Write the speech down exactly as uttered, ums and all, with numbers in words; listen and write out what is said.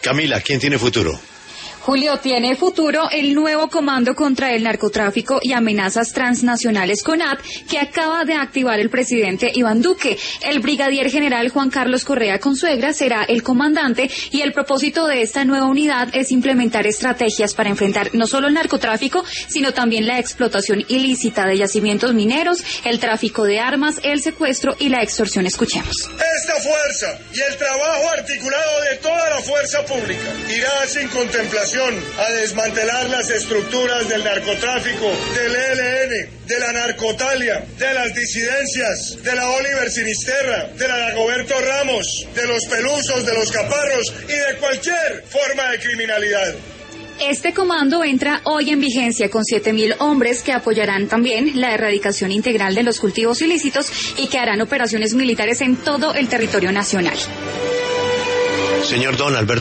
Camila, ¿quién tiene futuro? Julio, tiene futuro el nuevo Comando contra el Narcotráfico y Amenazas Transnacionales CONAT, que acaba de activar el presidente Iván Duque. El brigadier general Juan Carlos Correa Consuegra será el comandante, y el propósito de esta nueva unidad es implementar estrategias para enfrentar no solo el narcotráfico, sino también la explotación ilícita de yacimientos mineros, el tráfico de armas, el secuestro y la extorsión. Escuchemos. Esta fuerza y el trabajo articulado de toda la fuerza pública irá sin contemplación a desmantelar las estructuras del narcotráfico, del E L N, de la narcotalia, de las disidencias, de la Oliver Sinisterra, de la Dagoberto Ramos, de los Pelusos, de los Caparros y de cualquier forma de criminalidad. Este comando entra hoy en vigencia con siete mil hombres que apoyarán también la erradicación integral de los cultivos ilícitos y que harán operaciones militares en todo el territorio nacional. Señor Don Alberto